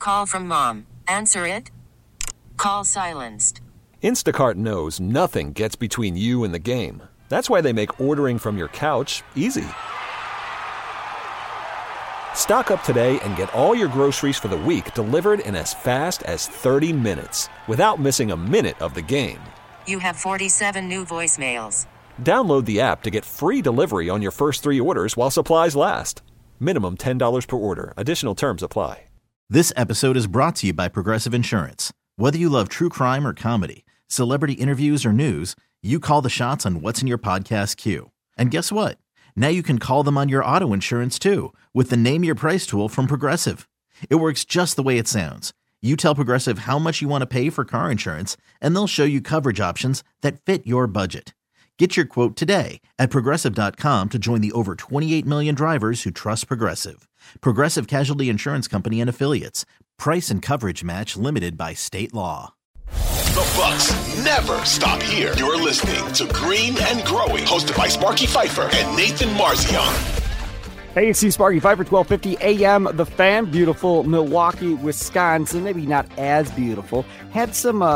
Call from mom. Answer it. Call silenced. Instacart knows nothing gets between you and the game. That's why they make ordering from your couch easy. Stock up today and get all your groceries for the week delivered in as fast as 30 minutes without missing a minute of the game. You have 47 new voicemails. Download the app to get free delivery on your first 3 orders while supplies last. Minimum $10 per order. Additional terms apply. This episode is brought to you by Progressive Insurance. Whether you love true crime or comedy, celebrity interviews or news, you call the shots on what's in your podcast queue. And guess what? Now you can call them on your auto insurance too with the Name Your Price tool from Progressive. It works just the way it sounds. You tell Progressive how much you want to pay for car insurance, and they'll show you coverage options that fit your budget. Get your quote today at Progressive.com to join the over 28 million drivers who trust Progressive. Progressive Casualty Insurance Company and Affiliates. Price and coverage match limited by state law. The Bucks never stop here. You're listening to Green and Growing, hosted by Sparky Fifer and Nathan Marzion. Hey, it's Sparky Fifer, 1250 AM, The Fan. Beautiful Milwaukee, Wisconsin. Maybe not as beautiful. Had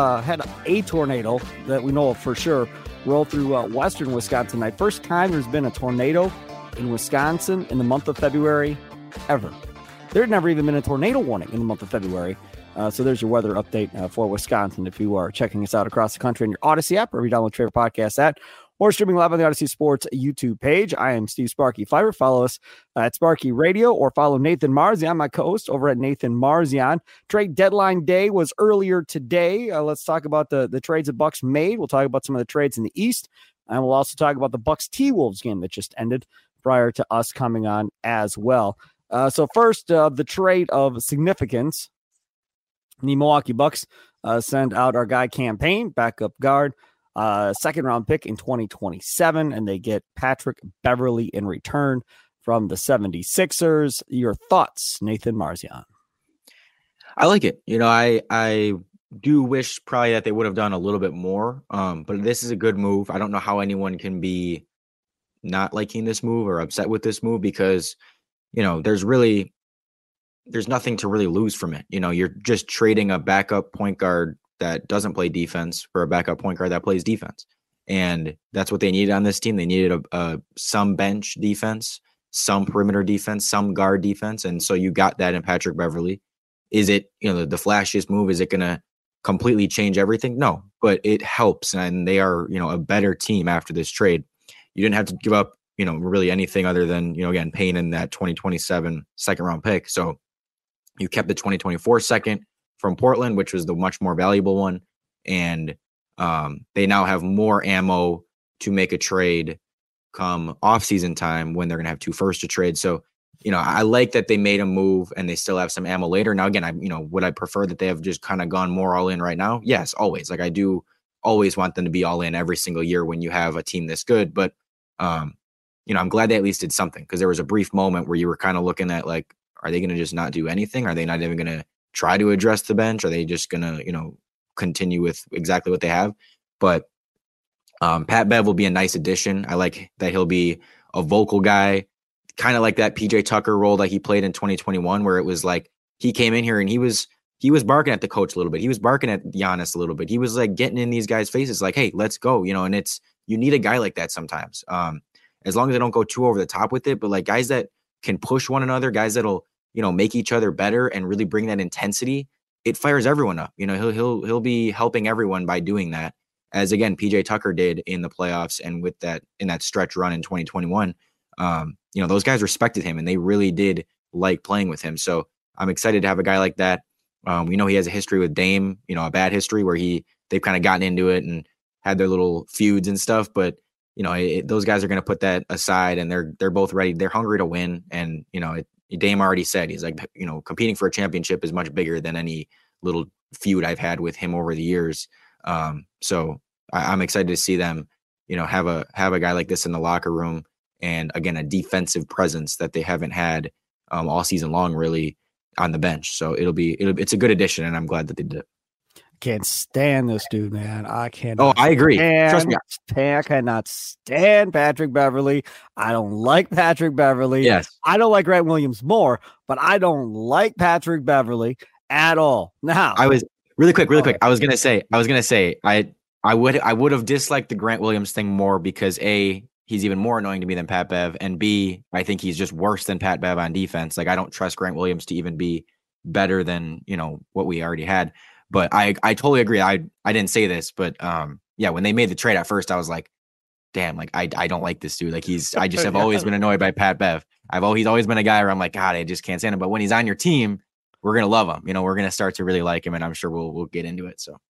a tornado that we know of for sure roll through western Wisconsin tonight. First time there's been a tornado in Wisconsin in the month of February ever. There had never even been a tornado warning in the month of February. So there's your weather update for Wisconsin. If you are checking us out across the country on your Odyssey app, or you download your favorite podcast at, or streaming live on the Odyssey Sports YouTube page. I am Steve Sparky Fifer. Follow us at Sparky Radio, or follow Nathan Marzion, my co-host, over at Nathan Marzion. Trade deadline day was earlier today. Let's talk about the trades the Bucks made. We'll talk about some of the trades in the East, and we'll also talk about the Bucks T-Wolves game that just ended prior to us coming on as well. So first, the trade of significance. The Milwaukee Bucks send out our guy Cam Payne, backup guard, second-round pick in 2027, and they get Patrick Beverley in return from the 76ers. Your thoughts, Nathan Marzion? I like it. I do wish probably that they would have done a little bit more, but this is a good move. I don't know how anyone can be not liking this move or upset with this move because, there's nothing to really lose from it. You're just trading a backup point guard that doesn't play defense for a backup point guard that plays defense. And that's what they needed on this team. They needed some bench defense, some perimeter defense, some guard defense. And so you got that in Patrick Beverley. Is it, the flashiest move? Is it going to completely change everything? No, but it helps. And they are, a better team after this trade. You didn't have to give up, really anything other than, again, Payne in that 2027 second round pick. So you kept the 2024 second from Portland, which was the much more valuable one. And they now have more ammo to make a trade come off-season time when they're going to have 2 firsts to trade. So, I like that they made a move and they still have some ammo later. Now, again, would I prefer that they have just kind of gone more all in right now? Yes, always. Like, I do always want them to be all in every single year when you have a team this good. But, I'm glad they at least did something, because there was a brief moment where you were kind of looking at, like, are they going to just not do anything? Are they not even going to try to address the bench? Are they just going to, continue with exactly what they have? But Pat Bev will be a nice addition. I like that he'll be a vocal guy, kind of like that PJ Tucker role that he played in 2021, where it was like he came in here and he was barking at the coach a little bit. He was barking at Giannis a little bit. He was like getting in these guys' faces like, hey, let's go, and you need a guy like that sometimes. As long as they don't go too over the top with it, but like guys that can push one another, guys that'll, make each other better and really bring that intensity, it fires everyone up. He'll be helping everyone by doing that, as again PJ Tucker did in the playoffs and with that in that stretch run in 2021. Those guys respected him and they really did like playing with him. So I'm excited to have a guy like that. We know he has a history with Dame, a bad history where they've kind of gotten into it and had their little feuds and stuff, but those guys are going to put that aside and they're both ready. They're hungry to win. And, Dame already said, he's like, competing for a championship is much bigger than any little feud I've had with him over the years. So I'm excited to see them, have a guy like this in the locker room, and again, a defensive presence that they haven't had all season long, really, on the bench. So it's a good addition, and I'm glad that they did it. Can't stand this dude, man. I can't. Oh, I agree. Trust me. I cannot stand Patrick Beverley. I don't like Patrick Beverley. Yes. I don't like Grant Williams more, but I don't like Patrick Beverley. at all. Now, I was really quick. I was gonna say, I would have disliked the Grant Williams thing more because A, he's even more annoying to me than Pat Bev, and B, I think he's just worse than Pat Bev on defense. Like, I don't trust Grant Williams to even be better than, what we already had. But I totally agree. I didn't say this, but yeah, when they made the trade at first, I was like, damn, like I don't like this dude. Like I just have always been annoyed by Pat Bev. He's always been a guy where I'm like, God, I just can't stand him. But when he's on your team, we're gonna love him. We're gonna start to really like him, and I'm sure we'll get into it. So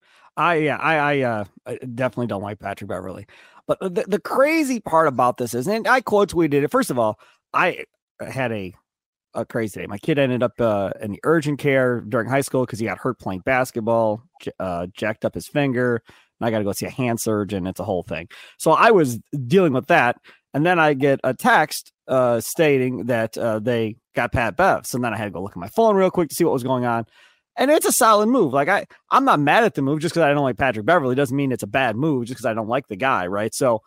I definitely don't like Patrick Beverley. But the crazy part about this is, and I quote tweeted it. First of all, I had a crazy day. My kid ended up in the urgent care during high school because he got hurt playing basketball, jacked up his finger. And I got to go see a hand surgeon. It's a whole thing. So I was dealing with that. And then I get a text stating that they got Pat Bev. So then I had to go look at my phone real quick to see what was going on. And it's a solid move. Like I'm not mad at the move just because I don't like Patrick Beverley. Doesn't mean it's a bad move just because I don't like the guy. Right. So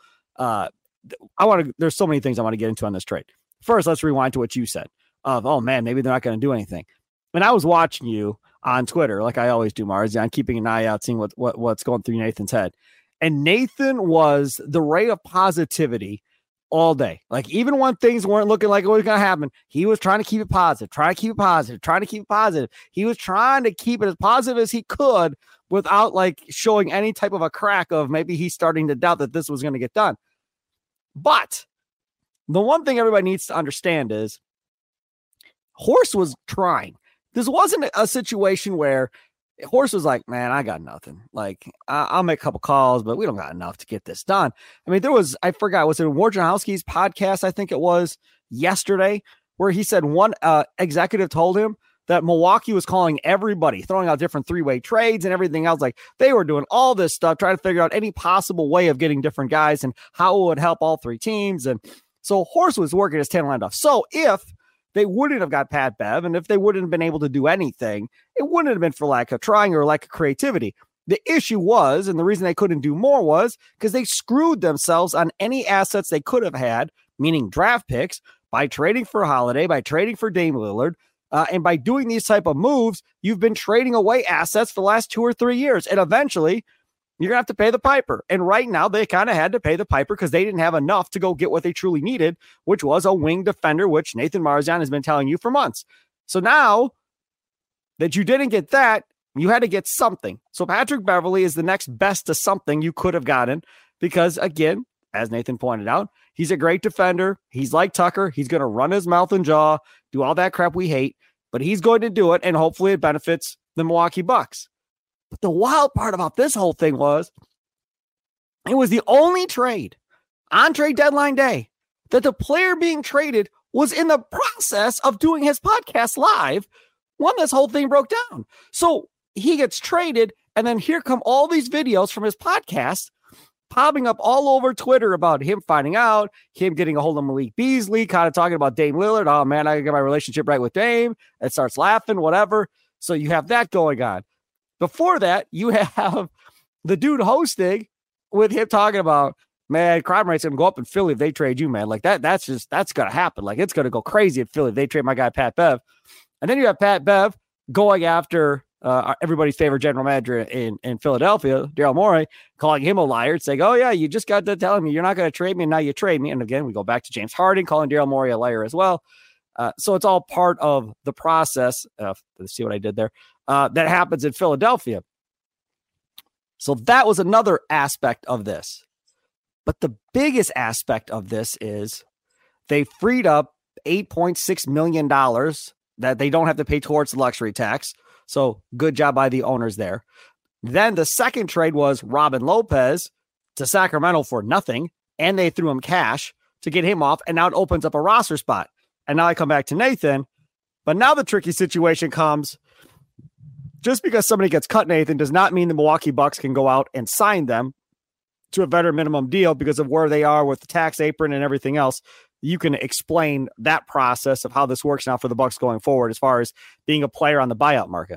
there's so many things I want to get into on this trade. First, let's rewind to what you said of, oh man, maybe they're not going to do anything. And I was watching you on Twitter, like I always do, Mars. I'm keeping an eye out, seeing what's going through Nathan's head. And Nathan was the ray of positivity all day. Like, even when things weren't looking like it was going to happen, he was trying to keep it positive, trying to keep it positive. He was trying to keep it as positive as he could without like showing any type of a crack of maybe he's starting to doubt that this was going to get done. But the one thing everybody needs to understand is Horst was trying. This wasn't a situation where Horst was like, man, I got nothing. Like, I'll make a couple calls, but we don't got enough to get this done. I mean, was it Wojciechowski's podcast, I think it was yesterday, where he said one executive told him that Milwaukee was calling everybody, throwing out different three-way trades and everything else. Like, they were doing all this stuff, trying to figure out any possible way of getting different guys and how it would help all three teams. And so Horst was working his tail end off. So if they wouldn't have got Pat Bev, and if they wouldn't have been able to do anything, it wouldn't have been for lack of trying or lack of creativity. The issue was, and the reason they couldn't do more was because they screwed themselves on any assets they could have had, meaning draft picks, by trading for Holiday, by trading for Dame Lillard, and by doing these type of moves, you've been trading away assets for the last 2 or 3 years, and eventually you're going to have to pay the piper. And right now they kind of had to pay the piper because they didn't have enough to go get what they truly needed, which was a wing defender, which Nathan Marzian has been telling you for months. So now that you didn't get that, you had to get something. So Patrick Beverley is the next best to something you could have gotten because, again, as Nathan pointed out, he's a great defender. He's like Tucker. He's going to run his mouth and jaw, do all that crap we hate, but he's going to do it, and hopefully it benefits the Milwaukee Bucks. But the wild part about this whole thing was it was the only trade on trade deadline day that the player being traded was in the process of doing his podcast live when this whole thing broke down. So he gets traded, and then here come all these videos from his podcast popping up all over Twitter about him finding out, him getting a hold of Malik Beasley, kind of talking about Dame Lillard. Oh, man, I got my relationship right with Dame. And starts laughing, whatever. So you have that going on. Before that, you have the dude hosting with him talking about, man, crime rate's going to go up in Philly if they trade you, man. Like that's going to happen. Like, it's going to go crazy in Philly if they trade my guy, Pat Bev. And then you have Pat Bev going after everybody's favorite general manager in Philadelphia, Daryl Morey, calling him a liar, saying, oh, yeah, you just got to tell me you're not going to trade me, and now you trade me. And again, we go back to James Harden calling Daryl Morey a liar as well. So it's all part of the process. Let's see what I did there. That happens in Philadelphia. So that was another aspect of this. But the biggest aspect of this is they freed up $8.6 million that they don't have to pay towards the luxury tax. So good job by the owners there. Then the second trade was Robin Lopez to Sacramento for nothing, and they threw him cash to get him off, and now it opens up a roster spot. And now I come back to Nathan, but now the tricky situation comes. Just because somebody gets cut, Nathan, does not mean the Milwaukee Bucks can go out and sign them to a better minimum deal because of where they are with the tax apron and everything else. You can explain that process of how this works now for the Bucks going forward as far as being a player on the buyout market.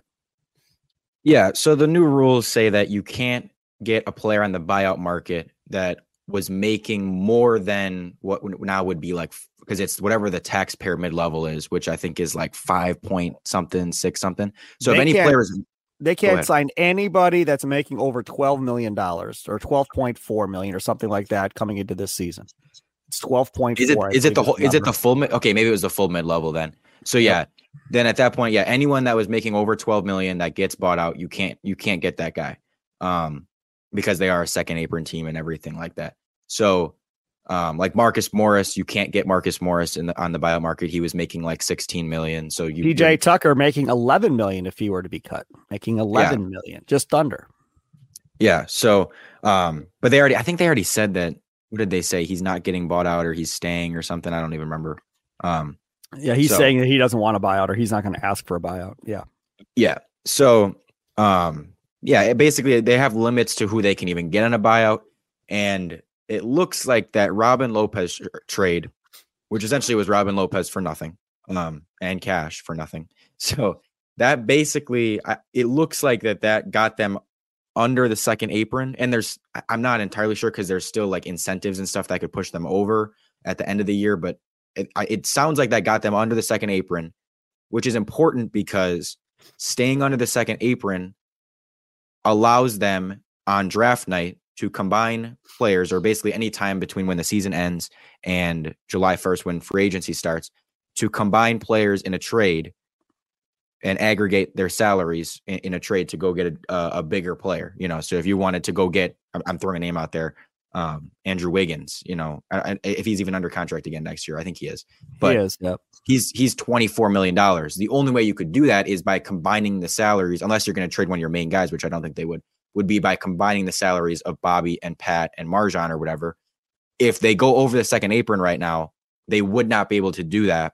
Yeah, so the new rules say that you can't get a player on the buyout market that was making more than what now would be like, because it's whatever the taxpayer mid-level is, which I think is like 5 point something, 6 something. So if any players, they can't sign anybody that's making over $12 million or 12.4 million or something like that coming into this season. It's 12.4. Is it the full? Okay, maybe it was the full mid-level then. So yeah, then at that point, yeah, anyone that was making over 12 million that gets bought out, you can't get that guy, because they are a second apron team and everything like that. So, like Marcus Morris, you can't get Marcus Morris on the buyout market. He was making like 16 million. So PJ Tucker making 11 million if he were to be cut, making 11 million, just under. Yeah. So, but I think they already said that. What did they say? He's not getting bought out or he's staying or something. I don't even remember. He's saying that he doesn't want a buyout or he's not going to ask for a buyout. Yeah. Yeah. So, basically they have limits to who they can even get on a buyout. And it looks like that Robin Lopez trade, which essentially was Robin Lopez for nothing, and cash for nothing. So that basically, it looks like that got them under the second apron. And I'm not entirely sure because there's still like incentives and stuff that could push them over at the end of the year. But it sounds like that got them under the second apron, which is important because staying under the second apron allows them on draft night to combine players, or basically any time between when the season ends and July 1st, when free agency starts, to combine players in a trade and aggregate their salaries in a trade to go get a bigger player. So if you wanted to go get, I'm throwing a name out there, Andrew Wiggins, if he's even under contract again next year, I think he is. But he is, yep. He's $24 million. The only way you could do that is by combining the salaries, unless you're going to trade one of your main guys, which I don't think they would be by combining the salaries of Bobby and Pat and Marjan or whatever. If they go over the second apron right now, they would not be able to do that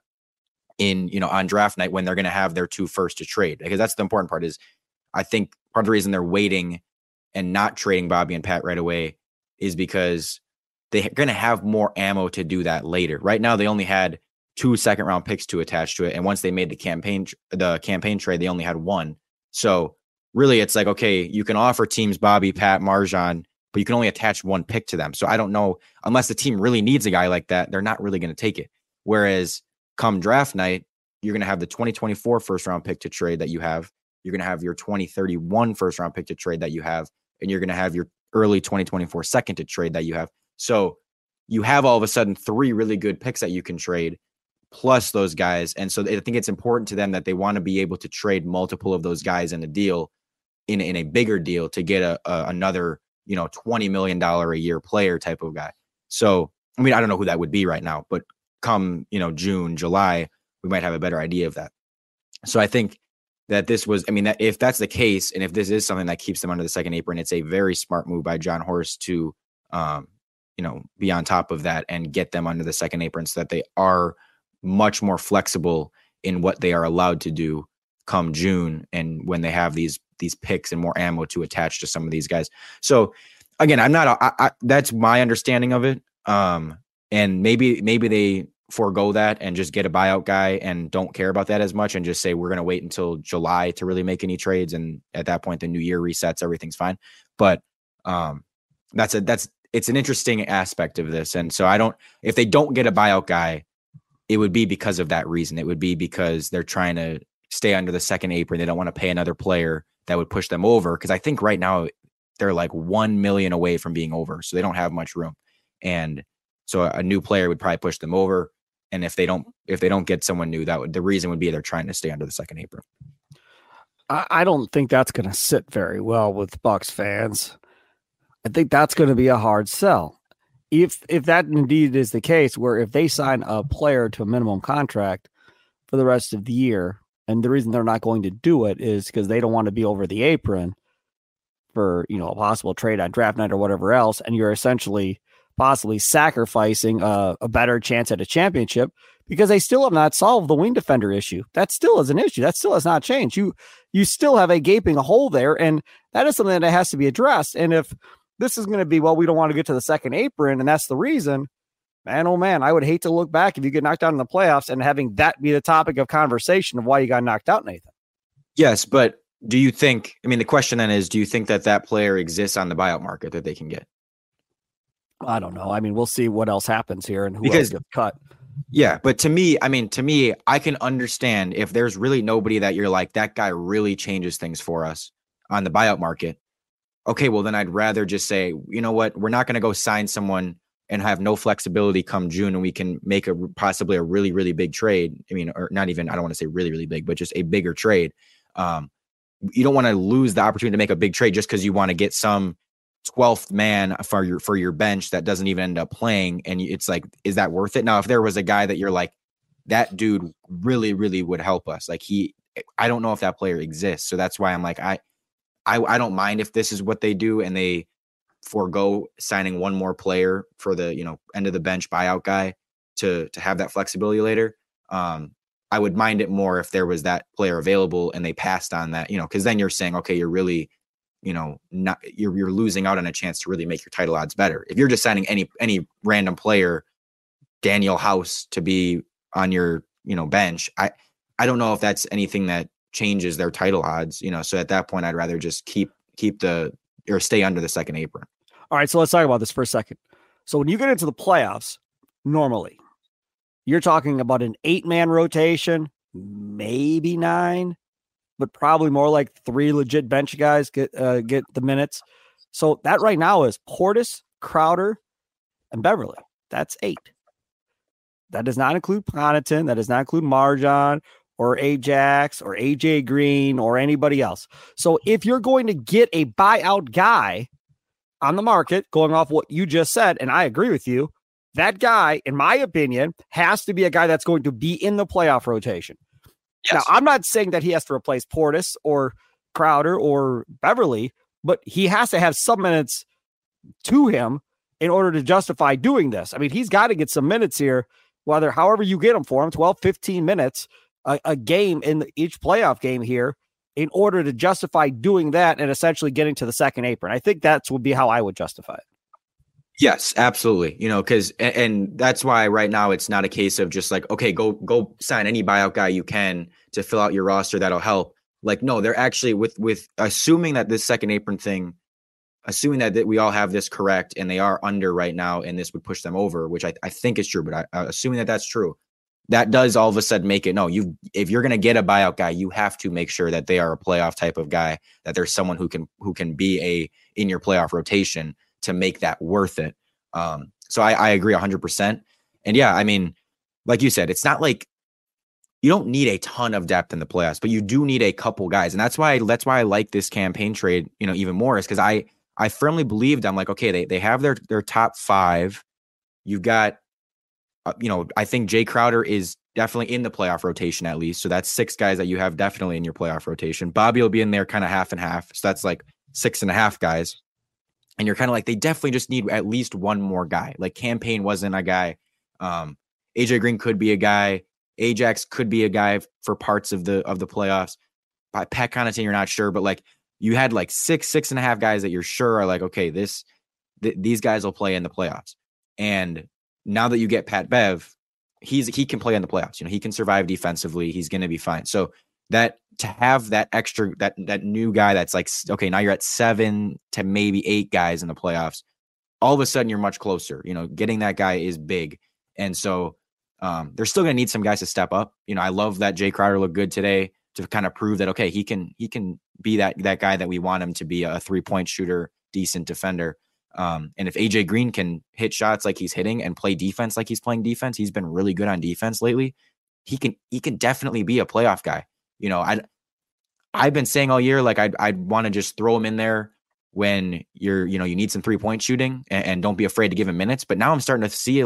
on draft night when they're going to have their 2 first to trade, because that's the important part. Is I think part of the reason they're waiting and not trading Bobby and Pat right away is because they're going to have more ammo to do that later. Right now, they only had 2 second round picks to attach to it. And once they made the campaign trade, they only had 1. So really it's like, okay, you can offer teams Bobby, Pat, Marjan, but you can only attach 1 pick to them. So I don't know, unless the team really needs a guy like that, they're not really going to take it. Whereas come draft night, you're going to have the 2024 first round pick to trade that you have. You're going to have your 2031 first round pick to trade that you have. And you're going to have your early 2024 second to trade that you have. So you have all of a sudden 3 really good picks that you can trade plus those guys. And so I think it's important to them that they want to be able to trade multiple of those guys in a deal, in a bigger deal, to get another, $20 million a year player type of guy. So, I mean, I don't know who that would be right now, but come, June, July, we might have a better idea of that. So I think that this was, that if that's the case, and if this is something that keeps them under the second apron, it's a very smart move by John Horst to, be on top of that and get them under the second apron so that they are much more flexible in what they are allowed to do come June, and when they have these picks and more ammo to attach to some of these guys. So again, that's my understanding of it. And maybe they forego that and just get a buyout guy and don't care about that as much and just say, we're going to wait until July to really make any trades. And at that point, the new year resets, everything's fine. But it's an interesting aspect of this. And so if they don't get a buyout guy, it would be because of that reason. It would be because they're trying to stay under the second apron. They don't want to pay another player that would push them over. Cause I think right now they're like 1 million away from being over. So they don't have much room. And so a new player would probably push them over. And if they don't get someone new, the reason would be they're trying to stay under the second apron. I don't think that's going to sit very well with Bucks fans. I think that's going to be a hard sell. If that indeed is the case, where if they sign a player to a minimum contract for the rest of the year, and the reason they're not going to do it is because they don't want to be over the apron for, a possible trade on draft night or whatever else, and you're essentially possibly sacrificing a better chance at a championship because they still have not solved the wing defender issue. That still is an issue. That still has not changed. You still have a gaping hole there, and that is something that has to be addressed. And if this is going to be, we don't want to get to the second apron, and that's the reason, man, oh man, I would hate to look back if you get knocked out in the playoffs and having that be the topic of conversation of why you got knocked out, Nathan. Yes, but do you think, the question then is, do you think that player exists on the buyout market that they can get? I don't know. I mean, we'll see what else happens here and who else Because gets cut. yeah, but to me, I can understand if there's really nobody that you're like, that guy really changes things for us on the buyout market. Okay, well, then I'd rather just say, you know what, we're not going to go sign someone and have no flexibility come June, and we can make possibly a really, really big trade. I mean, or not even, I don't want to say really, really big, but just a bigger trade. You don't want to lose the opportunity to make a big trade just because you want to get some 12th man for your bench that doesn't even end up playing. And it's like, is that worth it? Now, if there was a guy that you're like, that dude really, really would help us. Like I don't know if that player exists. So that's why I'm like, I don't mind if this is what they do and they forego signing one more player for the, end of the bench buyout guy to have that flexibility later. I would mind it more if there was that player available and they passed on that, because then you're saying, okay, you're really, not you're losing out on a chance to really make your title odds better. If you're just signing any random player, Daniel House, to be on your, bench, I don't know if that's anything that changes their title odds, so at that point, I'd rather just stay under the second apron. All right. So let's talk about this for a second. So when you get into the playoffs, normally you're talking about an 8-man rotation, maybe 9, but probably more like 3 legit bench guys get the minutes. So that right now is Portis, Crowder, and Beverly. That's 8. That does not include Connaughton. That does not include Marjan or Ajax or AJ Green or anybody else. So if you're going to get a buyout guy on the market, going off what you just said, and I agree with you, that guy, in my opinion, has to be a guy that's going to be in the playoff rotation. Yes. Now, I'm not saying that he has to replace Portis or Crowder or Beverly, but he has to have some minutes to him in order to justify doing this. I mean, he's got to get some minutes here, however you get them for him, 12, 15 minutes a game in each playoff game here in order to justify doing that and essentially getting to the second apron. I think that would be how I would justify it. Yes, absolutely. And that's why right now it's not a case of just like, okay, go sign any buyout guy you can to fill out your roster. That'll help. Like, no, they're actually with assuming that this second apron thing, assuming that we all have this correct and they are under right now and this would push them over, which I think is true, but assuming that that's true, that does all of a sudden make it, no, if you're going to get a buyout guy, you have to make sure that they are a playoff type of guy, that there's someone who can be in your playoff rotation to make that worth it. So I agree 100%. And yeah, I mean, like you said, it's not like you don't need a ton of depth in the playoffs, but you do need a couple guys. And that's why I like this campaign trade, even more, is because I firmly believed, I'm like, okay, they have their top 5. You've got, I think Jay Crowder is definitely in the playoff rotation at least. So that's 6 guys that you have definitely in your playoff rotation. Bobby will be in there kind of half and half. So that's like 6.5 guys. And you're kind of like, they definitely just need at least one more guy. Like Campaign wasn't a guy. AJ Green could be a guy. Ajax could be a guy for parts of the playoffs. By Pat Connaughton, you're not sure, but like you had like 6.5 guys that you're sure are like, okay, these guys will play in the playoffs. And now that you get Pat Bev, he can play in the playoffs. He can survive defensively. He's going to be fine. So that to have that extra, that new guy that's like, okay, now you're at 7 to maybe 8 guys in the playoffs. All of a sudden you're much closer. Getting that guy is big. And so they're still going to need some guys to step up. I love that Jay Crowder looked good today to kind of prove that, okay, he can be that guy that we want him to be, a 3-point shooter, decent defender. And if AJ Green can hit shots like he's hitting and play defense like he's playing defense, he's been really good on defense lately. He can definitely be a playoff guy. I've been saying all year, like I'd want to just throw him in there when you need some 3-point shooting and don't be afraid to give him minutes. But now I'm starting to see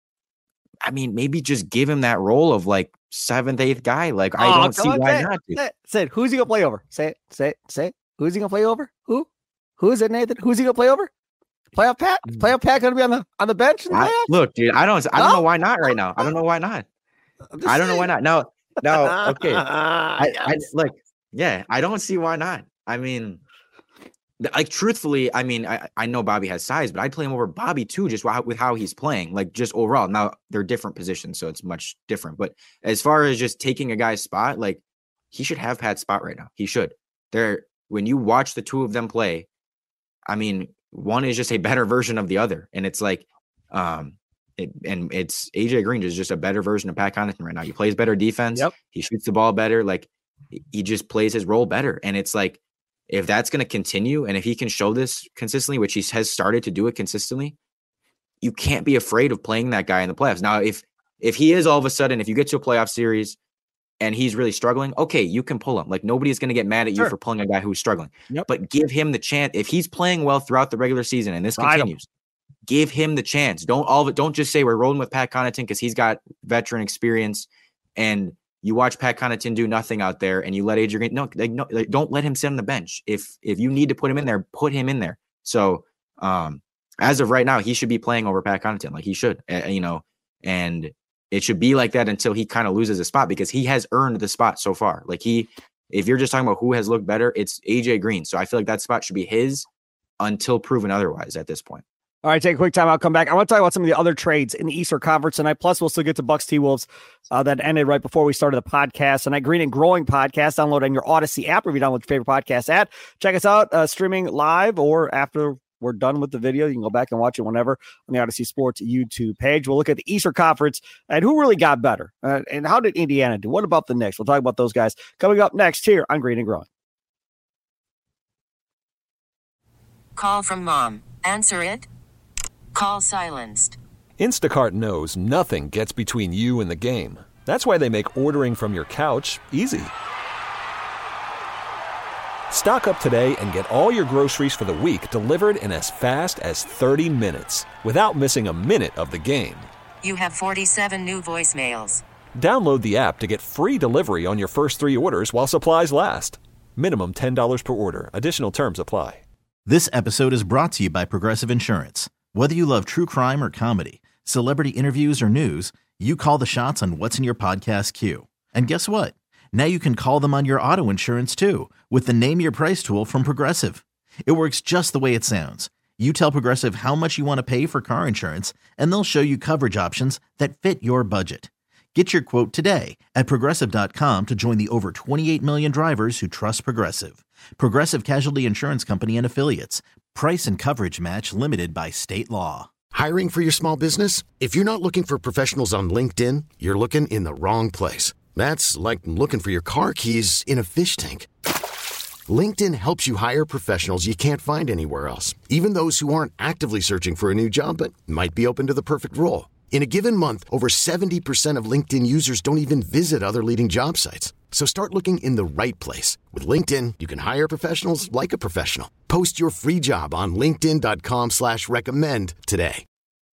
maybe just give him that role of like 7th, 8th guy. Like I don't see why not. Say it. Who's he gonna play over? Say it. Who's he gonna play over? Who is it, Nathan? Who's he gonna play over? Playoff Pat? Playoff Pat gonna be on the bench in the playoffs? Look, dude, I don't know why not right now. I don't know why not. I don't know why not. No, okay. I don't see why not. I mean, like truthfully, I know Bobby has size, but I'd play him over Bobby too, just with how he's playing, like just overall. Now they're different positions, so it's much different. But as far as just taking a guy's spot, like he should have Pat's spot right now. He should. When you watch the two of them play, one is just a better version of the other. And it's like, it's AJ Green is just a better version of Pat Connaughton right now. He plays better defense. Yep. He shoots the ball better. Like, he just plays his role better. And it's like, if that's going to continue, and if he can show this consistently, which he has started to do it consistently, you can't be afraid of playing that guy in the playoffs. Now, if he is all of a sudden, if you get to a playoff series and he's really struggling, okay, you can pull him. Like, nobody's going to get mad at you for pulling a guy who's struggling. Yep. But give him the chance. If he's playing well throughout the regular season and this continues, give him the chance. Don't just say we're rolling with Pat Connaughton because he's got veteran experience, and you watch Pat Connaughton do nothing out there and you let Adrian no, don't let him sit on the bench. If you need to put him in there, put him in there. So as of right now, he should be playing over Pat Connaughton. Like, he should, and it should be like that until he kind of loses a spot, because he has earned the spot so far. Like, if you're just talking about who has looked better, it's AJ Green. So I feel like that spot should be his until proven otherwise at this point. All right, take a quick time. I'll come back. I want to talk about some of the other trades in the Eastern Conference tonight. Plus, we'll still get to Bucks T-Wolves that ended right before we started the podcast. Tonight, Green and Growing podcast. Download on your Odyssey app, or if you download your favorite podcast app. Check us out streaming live, or after we're done with the video, you can go back and watch it whenever on the Odyssey Sports YouTube page. We'll look at the Eastern Conference and who really got better. And how did Indiana do? What about the Knicks? We'll talk about those guys coming up next here on Green and Growing. Call from mom. Answer it. Call silenced. Instacart knows nothing gets between you and the game. That's why they make ordering from your couch easy. Stock up today and get all your groceries for the week delivered in as fast as 30 minutes without missing a minute of the game. You have 47 new voicemails. Download the app to get free delivery on your first 3 orders while supplies last. Minimum $10 per order. Additional terms apply. This episode is brought to you by Progressive Insurance. Whether you love true crime or comedy, celebrity interviews or news, you call the shots on what's in your podcast queue. And guess what? Now you can call them on your auto insurance too, with the Name Your Price tool from Progressive. It works just the way it sounds. You tell Progressive how much you want to pay for car insurance, and they'll show you coverage options that fit your budget. Get your quote today at Progressive.com to join the over 28 million drivers who trust Progressive. Progressive Casualty Insurance Company and Affiliates. Price and coverage match limited by state law. Hiring for your small business? If you're not looking for professionals on LinkedIn, you're looking in the wrong place. That's like looking for your car keys in a fish tank. LinkedIn helps you hire professionals you can't find anywhere else, even those who aren't actively searching for a new job but might be open to the perfect role. In a given month, over 70% of LinkedIn users don't even visit other leading job sites. So start looking in the right place. With LinkedIn, you can hire professionals like a professional. Post your free job on linkedin.com/recommend today.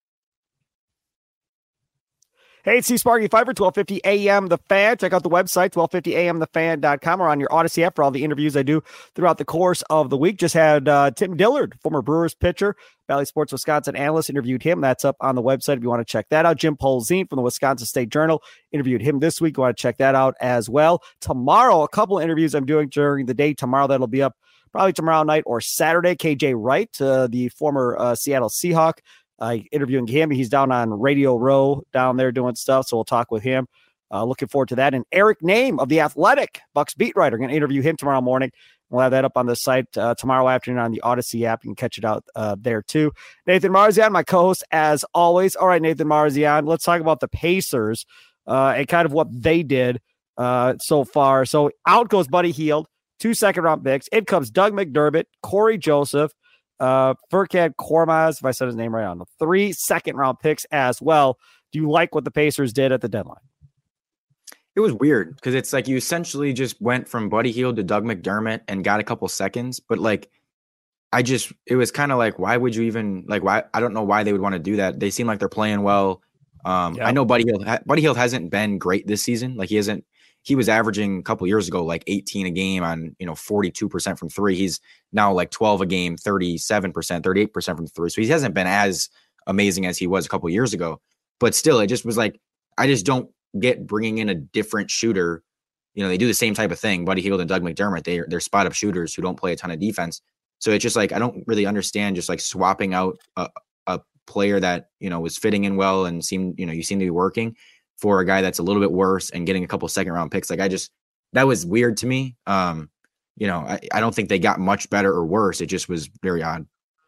Hey, it's Sparky Pfeiffer, 1250 AM The Fan. Check out the website, 1250amthefan.com, or on your Odyssey app for all the interviews I do throughout the course of the week. Just had Tim Dillard, former Brewers pitcher, Valley Sports Wisconsin analyst, interviewed him. That's up on the website if you want to check that out. Jim Polzin from the Wisconsin State Journal interviewed him this week. You want to check that out as well. Tomorrow, a couple of interviews I'm doing during the day. Tomorrow, that'll be up probably tomorrow night or Saturday. KJ Wright, the former Seattle Seahawk, interviewing him. He's down on Radio Row down there doing stuff, so we'll talk with him. Looking forward to that. And Eric Name of The Athletic, Bucks beat writer, going to interview him tomorrow morning. We'll have that up on the site tomorrow afternoon on the Odyssey app. You can catch it out there too. Nathan Marzian, my co-host, as always. All right, Nathan Marzian, let's talk about the Pacers and kind of what they did so far. So out goes Buddy Hield, 2 second-round picks. In comes Doug McDermott, Corey Joseph, Furkan Korkmaz, if I said his name right, on the 3 second-round picks as well. Do you like what the Pacers did at the deadline? It was weird because it's like you essentially just went from Buddy Hield to Doug McDermott and got a couple seconds. But like, it was kind of like, why would you even why? I don't know why they would want to do that. They seem like they're playing well. I know Buddy Hield hasn't been great this season. Like he was averaging a couple years ago, like 18 a game on, 42% from three. He's now like 12 a game, 37%, 38% from three. So he hasn't been as amazing as he was a couple years ago, but still, it just was like, I just don't get bringing in a different shooter. They do the same type of thing. Buddy Hield and Doug McDermott, they're spot up shooters who don't play a ton of defense. So it's just like, I don't really understand just like swapping out a player that, was fitting in well and seemed, you seem to be working for a guy that's a little bit worse and getting a couple second round picks. Like that was weird to me. I don't think they got much better or worse. It just was very odd.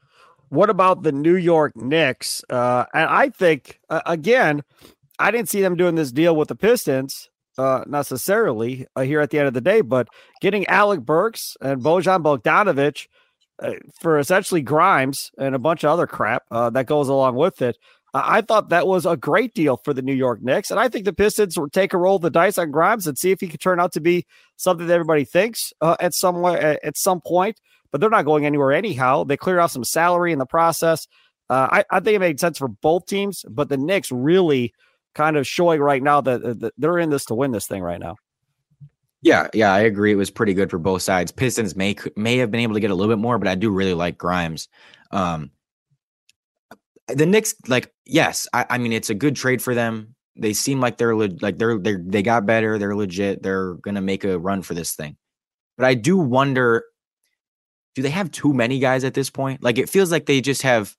What about the New York Knicks? And I think, again, I didn't see them doing this deal with the Pistons necessarily here at the end of the day, but getting Alec Burks and Bojan Bogdanovic for essentially Grimes and a bunch of other crap that goes along with it. I thought that was a great deal for the New York Knicks. And I think the Pistons will take a roll of the dice on Grimes and see if he could turn out to be something that everybody thinks at some point. But they're not going anywhere anyhow. They cleared off some salary in the process. I think it made sense for both teams, but the Knicks really kind of showing right now that they're in this to win this thing right now. Yeah, I agree. It was pretty good for both sides. Pistons may have been able to get a little bit more, but I do really like Grimes. The Knicks, yes, I mean, it's a good trade for them. They seem like they got better. They're legit. They're gonna make a run for this thing. But I do wonder, do they have too many guys at this point? Like, it feels like they just have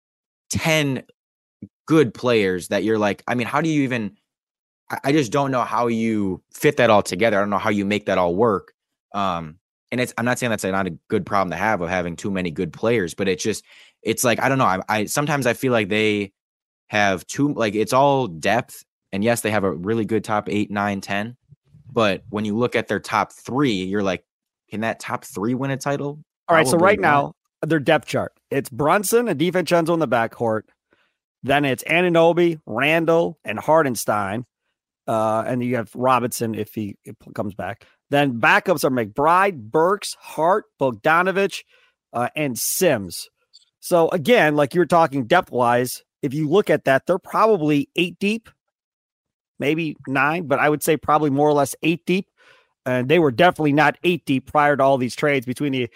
10 good players that you're like, I mean, how do you even? I just don't know how you fit that all together. I don't know how you make that all work. And I'm not saying that's not a good problem to have of having too many good players, but it's like, I don't know. I sometimes I feel like they have it's all depth. And yes, they have a really good top 8, 9, 10. But when you look at their top 3, you're like, can that top 3 win a title? All right. So right now, their depth chart, it's Brunson and DiVincenzo in the backcourt. Then it's Anunoby, Randall, and Hardenstein. And you have Robinson if he comes back. Then backups are McBride, Burks, Hart, Bogdanovic, and Sims. So again, like you were talking depth-wise, if you look at that, they're probably 8 deep, maybe 9, but I would say probably more or less 8 deep. And they were definitely not 8 deep prior to all these trades between the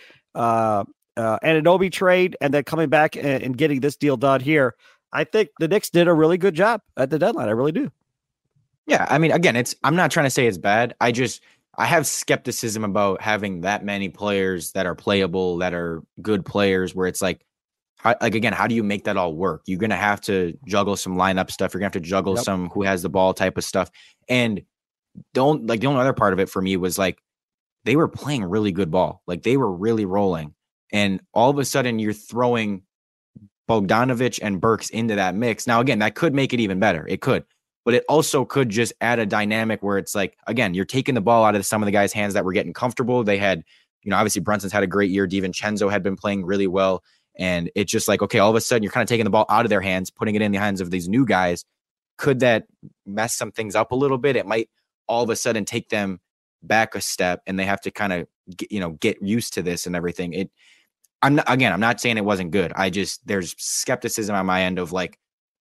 Anunoby trade and then coming back and getting this deal done here. I think the Knicks did a really good job at the deadline. I really do. Yeah, I mean, again, I'm not trying to say it's bad. I have skepticism about having that many players that are playable, that are good players, where it's like again, how do you make that all work? You're going to have to juggle some lineup stuff. You're going to have to juggle some who has the ball type of stuff. And the only other part of it for me was like, they were playing really good ball. Like, they were really rolling. And all of a sudden you're throwing Bogdanovic and Burks into that mix. Now, again, that could make it even better. It could. But it also could just add a dynamic where it's like, again, you're taking the ball out of some of the guys' hands that were getting comfortable. They had, obviously Brunson's had a great year. DiVincenzo had been playing really well. And it's just like, okay, all of a sudden you're kind of taking the ball out of their hands, putting it in the hands of these new guys. Could that mess some things up a little bit? It might all of a sudden take them back a step and they have to kind of, get used to this and everything. I'm not saying it wasn't good. There's skepticism on my end of like,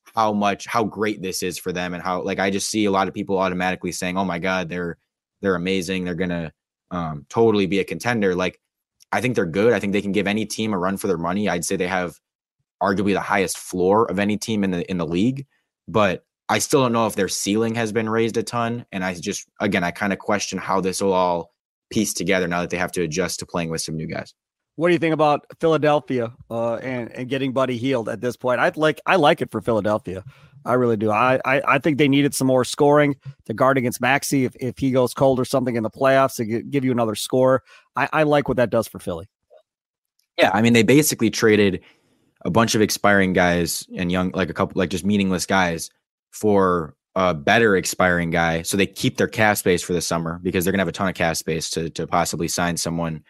how great this is for them and how, like, I just see a lot of people automatically saying, oh my God, they're amazing. They're going to totally be a contender. Like, I think they're good. I think they can give any team a run for their money. I'd say they have arguably the highest floor of any team in the league, but I still don't know if their ceiling has been raised a ton. And I kind of question how this will all piece together now that they have to adjust to playing with some new guys. What do you think about Philadelphia and getting Buddy Hield at this point? I like it for Philadelphia. I really do. I think they needed some more scoring to guard against Maxey if he goes cold or something in the playoffs to give you another score. I like what that does for Philly. Yeah, I mean, they basically traded a bunch of expiring guys and a couple just meaningless guys for a better expiring guy. So they keep their cap space for the summer because they're gonna have a ton of cap space to possibly sign someone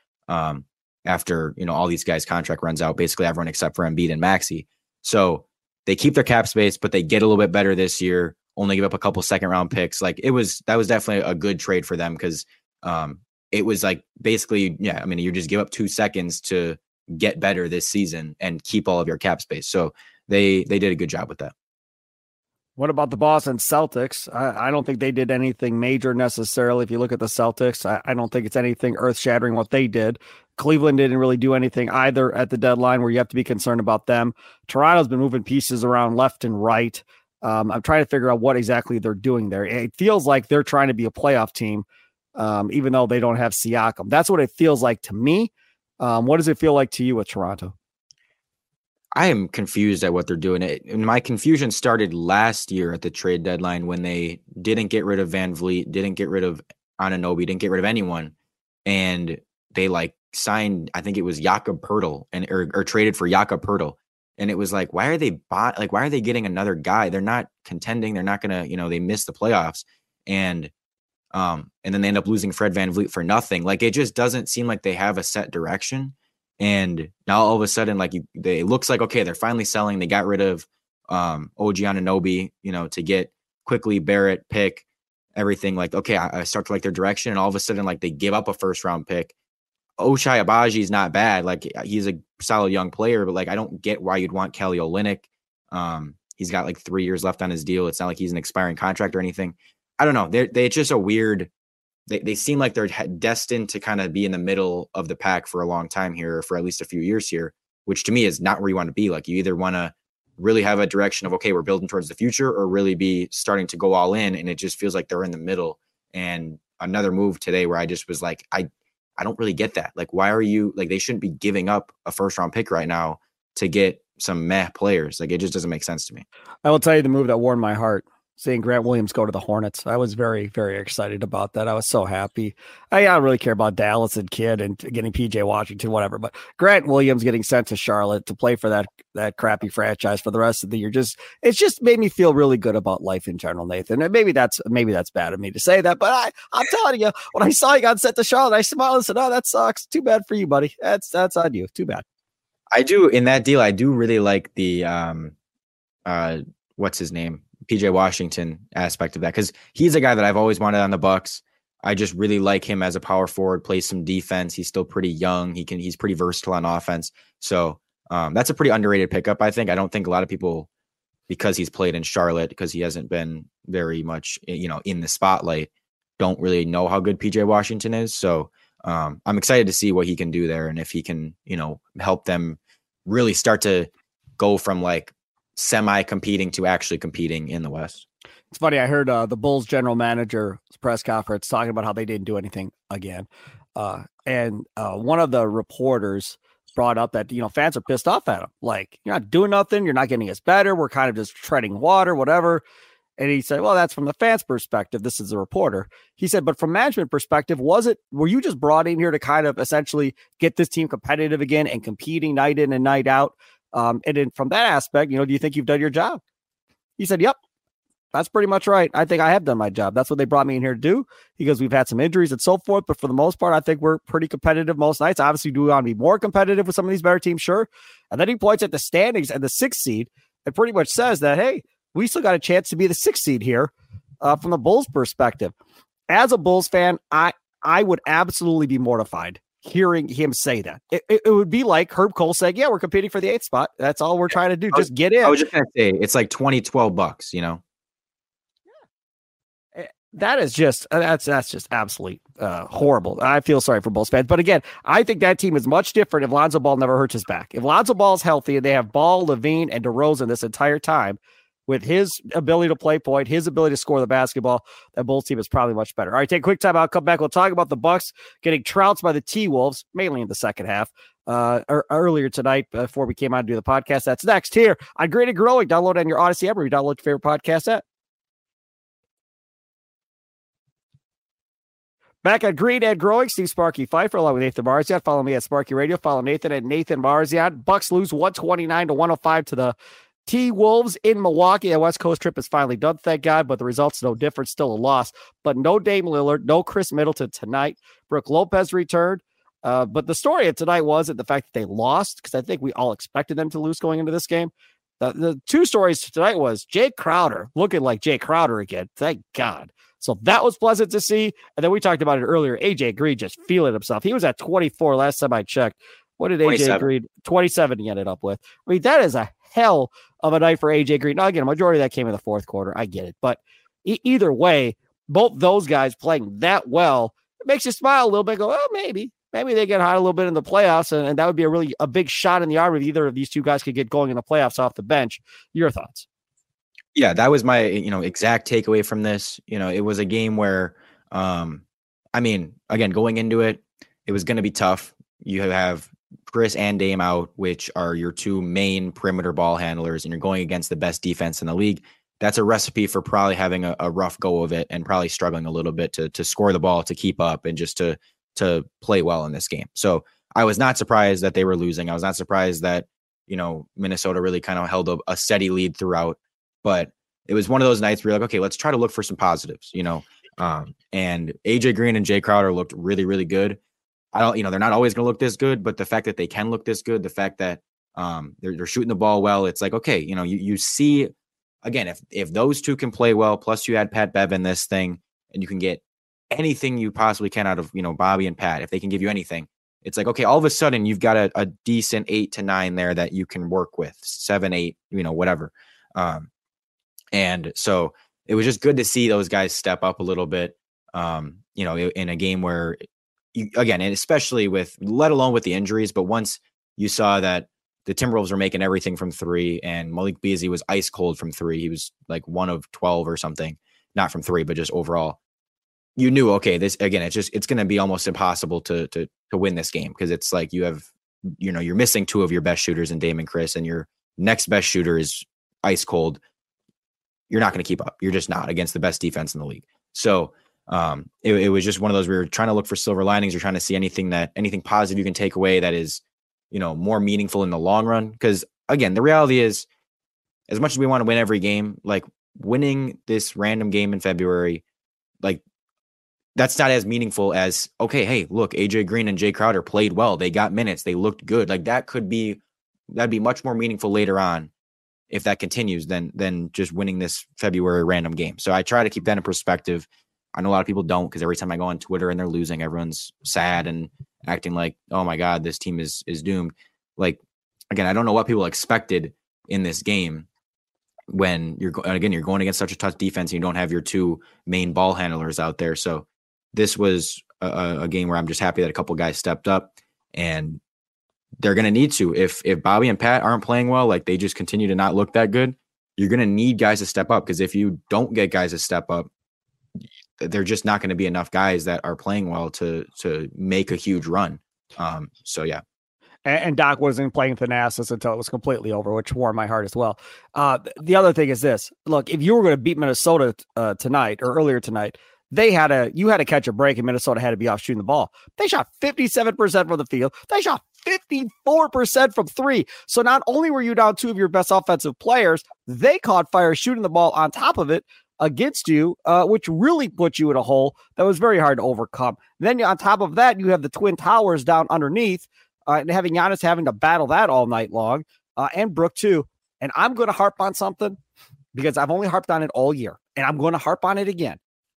after all these guys' contract runs out, basically everyone except for Embiid and Maxey. So they keep their cap space, but they get a little bit better this year, only give up a couple second round picks. Like, that was definitely a good trade for them because it was like basically, yeah, I mean, you just give up 2 seconds to get better this season and keep all of your cap space. So they did a good job with that. What about the Boston Celtics? I don't think they did anything major necessarily. If you look at the Celtics, I don't think it's anything earth-shattering what they did. Cleveland didn't really do anything either at the deadline where you have to be concerned about them. Toronto's been moving pieces around left and right. I'm trying to figure out what exactly they're doing there. It feels like they're trying to be a playoff team, even though they don't have Siakam. That's what it feels like to me. What does it feel like to you with Toronto? I am confused at what they're doing. And my confusion started last year at the trade deadline when they didn't get rid of Van Vliet, didn't get rid of Anunoby, didn't get rid of anyone. And they signed, I think it was Jakob Poeltl or traded for Jakob Poeltl. And it was like, why are they getting another guy? They're not contending. They're not going to, they miss the playoffs. And then they end up losing Fred VanVleet for nothing. Like, it just doesn't seem like they have a set direction. And now all of a sudden, like, it looks like, okay, they're finally selling. They got rid of OG Anunoby, to get quickly Barrett pick everything. Like, okay, I start to like their direction. And all of a sudden, like, they give up a first round pick. Ochai Agbaji is not bad. Like, he's a solid young player, but like, I don't get why you'd want Kelly Olynyk. He's got like 3 years left on his deal. It's not like he's an expiring contract or anything. I don't know. They're just a weird. They seem like they're destined to kind of be in the middle of the pack for a long time here, for at least a few years here, which to me is not where you want to be. Like, you either want to really have a direction of, okay, we're building towards the future, or really be starting to go all in. And it just feels like they're in the middle. And another move today where I just was like, I don't really get that. Like, why are you like, they shouldn't be giving up a first round pick right now to get some meh players. Like, it just doesn't make sense to me. I will tell you the move that warmed my heart, seeing Grant Williams go to the Hornets. I was very, very excited about that. I was so happy. I don't really care about Dallas and Kidd and getting PJ Washington, whatever, but Grant Williams getting sent to Charlotte to play for that crappy franchise for the rest of the year. It's just made me feel really good about life in general, Nathan. And maybe that's bad of me to say that, but I'm telling you, when I saw you got sent to Charlotte, I smiled and said, "Oh, that sucks. Too bad for you, buddy. That's on you. Too bad." I do, in that deal, I do really like the what's his name? PJ Washington aspect of that, because he's a guy that I've always wanted on the Bucks. I just really like him as a power forward, plays some defense. He's still pretty young. He's pretty versatile on offense. So that's a pretty underrated pickup, I think. I don't think a lot of people, because he's played in Charlotte, because he hasn't been very much, in the spotlight, don't really know how good PJ Washington is. So I'm excited to see what he can do there, and if he can, help them really start to go from like semi-competing to actually competing in the West. It's funny. I heard the Bulls general manager's press conference talking about how they didn't do anything again. And one of the reporters brought up that, fans are pissed off at him. Like, you're not doing nothing. You're not getting us better. We're kind of just treading water, whatever. And he said, well, that's from the fans' perspective. This is a reporter. He said, but from management perspective, were you just brought in here to kind of essentially get this team competitive again and competing night in and night out? And then from that aspect, do you think you've done your job? He said, yep, that's pretty much right. I think I have done my job. That's what they brought me in here to do. He goes, we've had some injuries and so forth, but for the most part, I think we're pretty competitive most nights. Obviously, do we want to be more competitive with some of these better teams? Sure. And then he points at the standings and the 6th seed and pretty much says that, hey, we still got a chance to be the 6th seed here from the Bulls perspective. As a Bulls fan, I would absolutely be mortified hearing him say that. It would be like Herb Cole saying, yeah, we're competing for the 8th spot. That's all we're trying to do. Just get in. I was just going to say, it's like $12, Yeah. That is just, that's just absolutely horrible. I feel sorry for Bulls fans. But again, I think that team is much different if Lonzo Ball never hurts his back. If Lonzo Ball is healthy and they have Ball, Levine, and DeRozan this entire time, with his ability to play point, his ability to score the basketball, that Bulls team is probably much better. All right, take a quick time out. Come back. We'll talk about the Bucks getting trounced by the T-Wolves, mainly in the second half, earlier tonight before we came on to do the podcast. That's next here on Green and Growing. Download on your Odyssey app or you download your favorite podcast app. Back on Green and Growing, Steve Sparky Pfeiffer along with Nathan Marzian. Follow me at Sparky Radio. Follow Nathan at Nathan Marzian. Bucks lose 129-105 to the T-Wolves in Milwaukee. A West Coast trip is finally done, thank God, but the results no different, still a loss. But no Dame Lillard, no Chris Middleton tonight. Brooke Lopez returned. But the story of tonight wasn't the fact that they lost, because I think we all expected them to lose going into this game. The two stories tonight was Jay Crowder looking like Jay Crowder again. Thank God. So that was pleasant to see. And then we talked about it earlier. AJ Green just feeling himself. He was at 24 last time I checked. What did AJ Green? 27 he ended up with. I mean, that is a hell of a night for AJ Green. Now, again, a majority of that came in the fourth quarter. I get it. But either way, both those guys playing that well, it makes you smile a little bit and go, well, maybe they get hot a little bit in the playoffs. And that would be a big shot in the arm if either of these two guys could get going in the playoffs off the bench. Your thoughts? Yeah, that was my, exact takeaway from this. It was a game where, again, going into it, it was going to be tough. You have Chris and Dame out, which are your two main perimeter ball handlers, and you're going against the best defense in the league. That's a recipe for probably having a rough go of it and probably struggling a little bit to score the ball, to keep up, and just to play well in this game. So I was not surprised that they were losing. I was not surprised that Minnesota really kind of held a steady lead throughout. But it was one of those nights where you're like, okay, let's try to look for some positives, and AJ Green and Jay Crowder looked really, really good. They're not always going to look this good, but the fact that they can look this good, the fact that they're shooting the ball well, it's like, okay, you see, again, if those two can play well, plus you add Pat Bev in this thing, and you can get anything you possibly can out of, Bobby and Pat, if they can give you anything, it's like, okay, all of a sudden you've got a decent 8 to 9 there that you can work with, 7, 8, whatever. And so it was just good to see those guys step up a little bit, in a game where, and especially let alone with the injuries, but once you saw that the Timberwolves were making everything from 3 and Malik Beasley was ice cold from 3, he was like 1 of 12 or something, not from 3, but just overall, you knew, okay, this, again, it's going to be almost impossible to win this game, because it's like you have, you're missing 2 of your best shooters in Damon Chris, and your next best shooter is ice cold. You're not going to keep up. You're just not, against the best defense in the league. So it was just one of those, we were trying to look for silver linings. You're trying to see anything positive you can take away that is, more meaningful in the long run. Because again, the reality is, as much as we want to win every game, like winning this random game in February, like that's not as meaningful as, okay, hey, look, AJ Green and Jay Crowder played well. They got minutes. They looked good. Like that'd be much more meaningful later on, if that continues, than just winning this February random game. So I try to keep that in perspective. I know a lot of people don't, because every time I go on Twitter and they're losing, everyone's sad and acting like, oh my God, this team is doomed. Like, again, I don't know what people expected in this game when you're going against such a tough defense and you don't have your 2 main ball handlers out there. So this was a game where I'm just happy that a couple guys stepped up, and they're going to need to. If Bobby and Pat aren't playing well, like they just continue to not look that good, you're going to need guys to step up, because if you don't get guys to step up, they're just not going to be enough guys that are playing well to make a huge run. So yeah. And Doc wasn't playing Thanasis until it was completely over, which warmed my heart as well. The other thing is this: look, if you were going to beat Minnesota tonight or earlier tonight, you had to catch a break, and Minnesota had to be off shooting the ball. They shot 57% from the field. They shot 54% from 3. So not only were you down 2 of your best offensive players, they caught fire shooting the ball on top of it against you, which really put you in a hole that was very hard to overcome. Then on top of that, you have the Twin Towers down underneath, and having Giannis having to battle that all night long, and Brook too. And I'm going to harp on something, because I've only harped on it all year, and I'm going to harp on it again.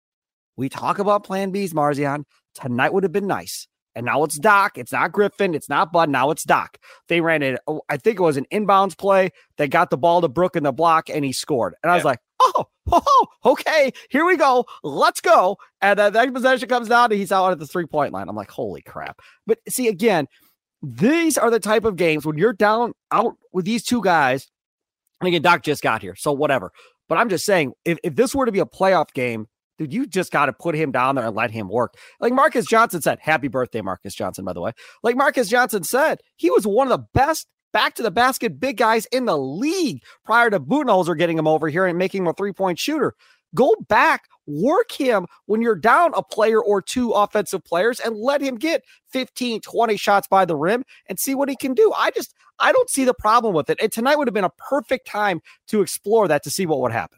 We talk about plan Bs, Marzion. Tonight would have been nice. And now it's Doc. It's not Griffin. It's not Bud. Now it's Doc. They ran it. I think it was an inbounds play. They got the ball to Brook in the block, and he scored. And I was like, oh, okay, here we go. Let's go. And then that possession comes down, and he's out at the 3-point line. I'm like, holy crap. But see, again, these are the type of games when you're down out with these 2 guys. And again, Doc just got here, so whatever. But I'm just saying, if this were to be a playoff game, dude, you just got to put him down there and let him work. Like Marcus Johnson said, happy birthday, Marcus Johnson, by the way. Like Marcus Johnson said, he was one of the best back to the basket big guys in the league prior to Budenholzer getting him over here and making him a 3-point shooter. Go back, work him when you're down a player or 2 offensive players, and let him get 15, 20 shots by the rim and see what he can do. I don't see the problem with it. And tonight would have been a perfect time to explore that, to see what would happen.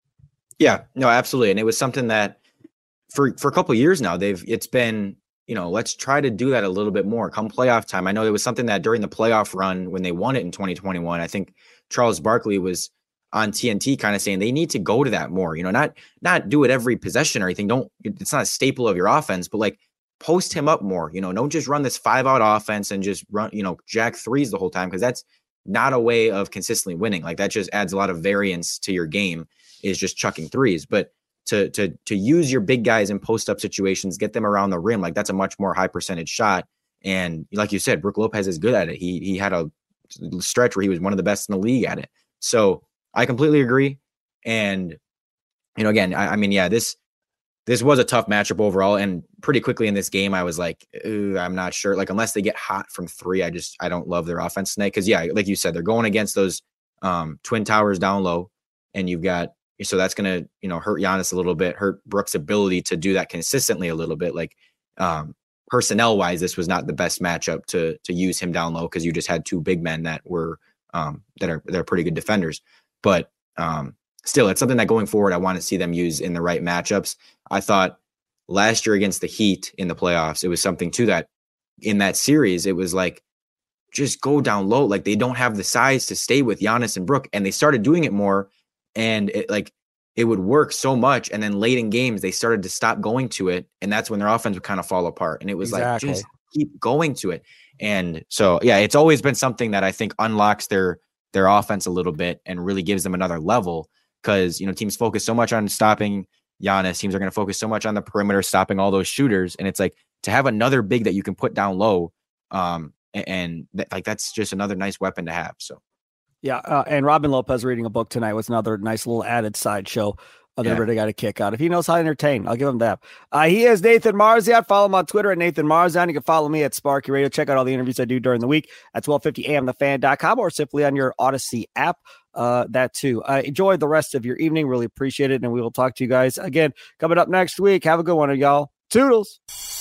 Yeah, no, absolutely. And it was something that for a couple of years now, it's been, let's try to do that a little bit more come playoff time. I know it was something that during the playoff run, when they won it in 2021, I think Charles Barkley was on TNT kind of saying they need to go to that more, not do it every possession or anything. It's not a staple of your offense, but like post him up more, don't just run this 5-out offense and just run, jack threes the whole time. Cause that's not a way of consistently winning. Like that just adds a lot of variance to your game, is just chucking threes. But to use your big guys in post up situations, get them around the rim, like that's a much more high percentage shot. And like you said, Brook Lopez is good at it. He had a stretch where he was one of the best in the league at it. So I completely agree. And, again, I mean, this was a tough matchup overall. And pretty quickly in this game, I was like, I'm not sure. Like, unless they get hot from 3, I don't love their offense tonight. Cause yeah, like you said, they're going against those Twin Towers down low, and you've got, so that's going to, hurt Giannis a little bit, hurt Brook's ability to do that consistently a little bit. Like personnel wise, this was not the best matchup to use him down low, because you just had 2 big men that were they're pretty good defenders. But still, it's something that going forward, I want to see them use in the right matchups. I thought last year against the Heat in the playoffs, it was something too that in that series, it was like, just go down low. Like they don't have the size to stay with Giannis and Brook, and they started doing it more, and it would work so much. And then late in games, they started to stop going to it, and that's when their offense would kind of fall apart. And it was like, just keep going to it. And so, yeah, it's always been something that I think unlocks their offense a little bit and really gives them another level, because, you know, teams focus so much on stopping Giannis. Teams are going to focus so much on the perimeter, stopping all those shooters. And it's like to have another big that you can put down low, that's just another nice weapon to have. So. Yeah, and Robin Lopez reading a book tonight was another nice little added sideshow that everybody got a kick out. If he knows how to entertain, I'll give him that. He is Nathan Marzian. Follow him on Twitter at Nathan Marzian. You can follow me at Sparky Radio. Check out all the interviews I do during the week at 1250amthefan.com or simply on your Odyssey app. That too. Enjoy the rest of your evening. Really appreciate it. And we will talk to you guys again coming up next week. Have a good one, y'all. Toodles.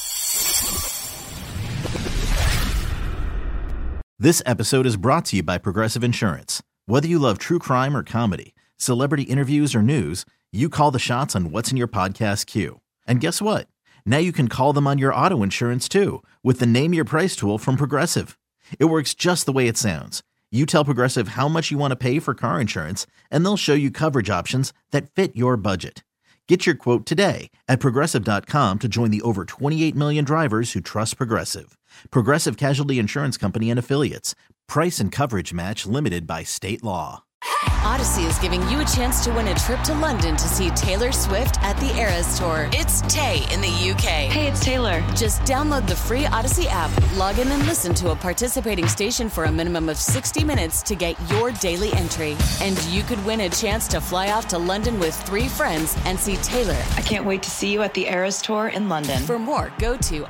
This episode is brought to you by Progressive Insurance. Whether you love true crime or comedy, celebrity interviews or news, you call the shots on what's in your podcast queue. And guess what? Now you can call them on your auto insurance too with the Name Your Price tool from Progressive. It works just the way it sounds. You tell Progressive how much you want to pay for car insurance, and they'll show you coverage options that fit your budget. Get your quote today at Progressive.com to join the over 28 million drivers who trust Progressive. Progressive Casualty Insurance Company and Affiliates. Price and coverage match limited by state law. Odyssey is giving you a chance to win a trip to London to see Taylor Swift at the Eras Tour. It's Tay in the UK. Hey, it's Taylor. Just download the free Odyssey app, log in and listen to a participating station for a minimum of 60 minutes to get your daily entry. And you could win a chance to fly off to London with 3 friends and see Taylor. I can't wait to see you at the Eras Tour in London. For more, go to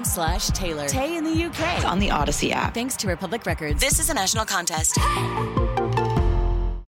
odyssey.com/Taylor. Tay in the UK. It's on the Odyssey app. Thanks to Republic Records. This is a national contest.